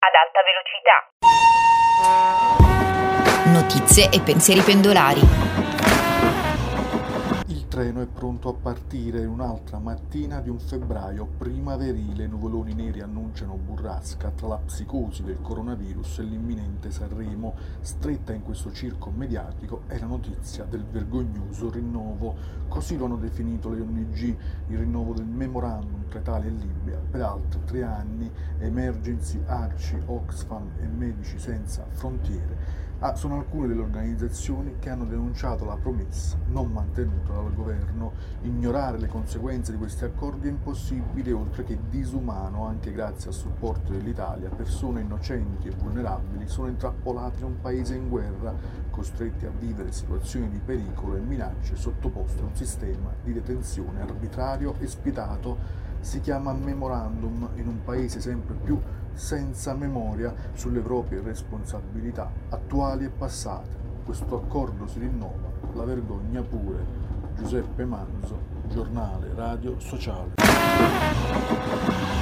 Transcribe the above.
ad alta velocità. Notizie e pensieri pendolari. Il treno è pronto a partire in un'altra mattina di un febbraio primaverile. Nuvoloni neri annunciano burrasca tra la psicosi del coronavirus e l'imminente Sanremo. Stretta in questo circo mediatico è la notizia del vergognoso rinnovo. Così lo hanno definito le ONG, il rinnovo del memorandum tra Italia e Libia per altri 3 anni. Emergency, ARCI, Oxfam e Medici Senza Frontiere sono alcune delle organizzazioni che hanno denunciato la promessa non mantenuta dal governo. Ignorare le conseguenze di questi accordi è impossibile, oltre che disumano. Anche grazie al supporto dell'Italia, persone innocenti e vulnerabili sono intrappolate in un paese in guerra, costretti a vivere situazioni di pericolo e minacce, sottoposti a un sistema di detenzione arbitrario e spietato. Si chiama memorandum in un paese sempre più senza memoria sulle proprie responsabilità attuali e passate. Questo accordo si rinnova, la vergogna pure. Giuseppe Manzo, Giornale Radio Sociale.